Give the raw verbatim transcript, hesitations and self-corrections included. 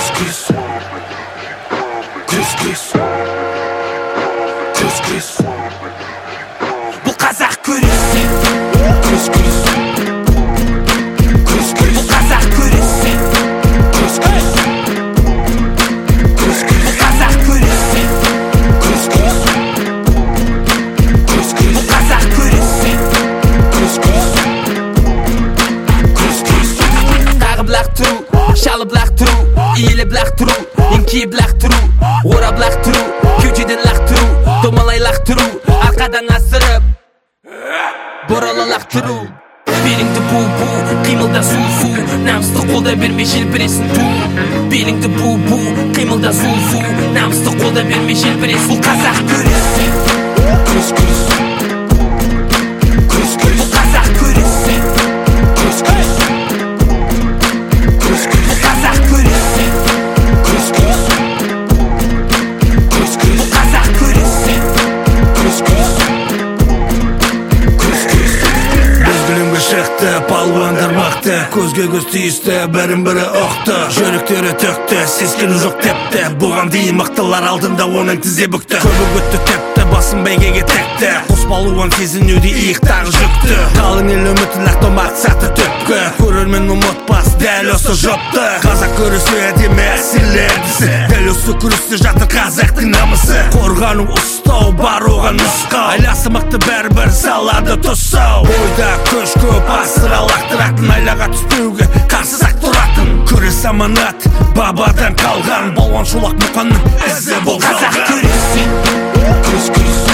Күз-күз Күз-күз Күз-күз Бұл қазақ күресі Күз-күз Күз-күз Бұл қазақ күресі Күз-күз Күз-күз Бұл қазақ күресі Күз-күз Күз-күз Бұл қазақ күресі Күз-күз Күз-күз Тағы лақтыру, шалып лақтыру, иіліп лақтыру, еңкейіп лақтыру, орап лақтыру, кеудеден лақтыру, домалай лақтыру, арқадан асырып борала лақтыру. Беліңді бу-бу, қимылда су-су, намысты қолда бермей желбіресін ту. Беліңді бу-бу, қимылда су-су, намысты қолда бермей желбіресін. Бұл қазақ күресі Күз-күз Күз-күз Бұл қазақ күресі Күз-күз Күз-күз Бұл қазақ күресі Күз-күз Күз-күз Бұл қазақ күресі Күз-күз Күз-күз Біз білімге шықты, палуандар мықты, көзге көз тиісті, бірін-бірі оқты, жүректері төкті, сескену жоқ тепті. Бұған дейін мықтылар алдында оның тізе бүкті, көбі өтті тепті, басын бәйгеге текті. Қос палуан сезінуде иықтағы жүкті, қалың ел үмітін ақтау мақсаты түпкі. Көрермен ұмытпас дәл осы жопты, қазақ күресі әдемі әсерлердісі, дәл осы күресте жатыр қазақтың намысы. Қорғану ұстау бар оған нұсқау, айласы мықты бәрібір салады тұсау. Бойда көш көп асыра лақтыратын, айлаға түспеуге қарсы сақ тұратын. Күрес аманат, бабадан қалған, балуан шолақ мұқанның ізі бұл қазақ күресі Күз-күз